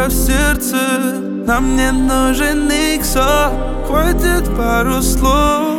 удара в сердце. Нам не нужен никто, хватит пару слов.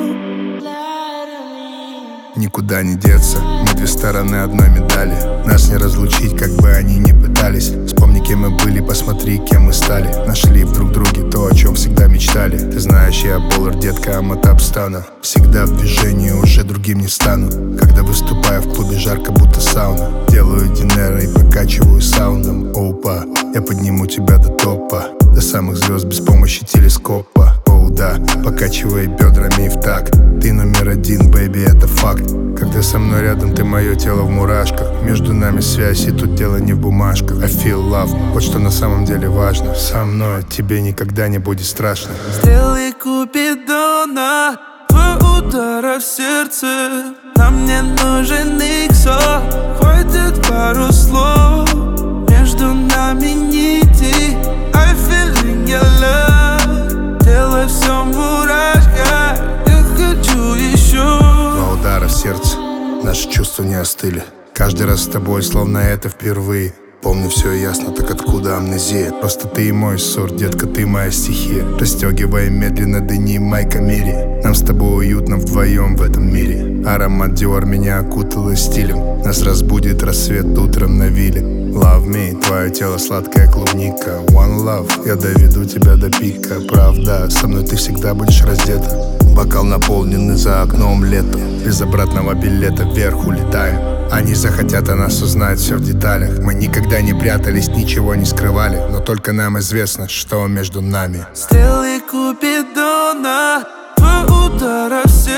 Никуда не деться, мы две стороны одной медали. Нас не разлучить, как бы они ни пытались. Вспомни, кем мы были, посмотри, кем мы стали. Нашли в друг друге то, о чем всегда мечтали. Ты знаешь, я Боллар, детка, Аматап стану. Всегда в движении, уже другим не стану. Когда выступаю в клубе, жарко, будто сауна. Делаю динера и прокачиваю саундом. Опа, я подниму тебя до топа, до самых звезд без помощи телескопа. Оу да, покачивай бедрами в такт. Ты номер один, бэйби, это факт. Когда со мной рядом, ты мое тело в мурашках. Между нами связь, и тут дело не в бумажках. I feel love, вот что на самом деле важно. Со мной тебе никогда не будет страшно. Стрелы Купидона, два удара в сердце. Нам не нужен никто, хватит пару слов. Между нами нити, I feeling your love. Тело все в мурашках, я хочу еще. Два удара в сердце, наши чувства не остыли. Каждый раз с тобой, словно это впервые. Помню все ясно, так откуда амнезия? Просто ты и мой ссор, детка, ты моя стихия. Расстегивай медленно дни Майка Мири. Нам с тобой уютно вдвоем в этом мире. Аромат Dior меня окутало стилем. Нас разбудит рассвет утром на вилле. Love me, твое тело сладкая клубника. One love, я доведу тебя до пика. Правда, со мной ты всегда будешь раздета. Бокал наполненный, за окном лето. Без обратного билета вверх улетаем. Они захотят о нас узнать все в деталях. Мы никогда не прятались, ничего не скрывали. Но только нам известно, что между нами. Стрелы Купидона, два удара в сердце.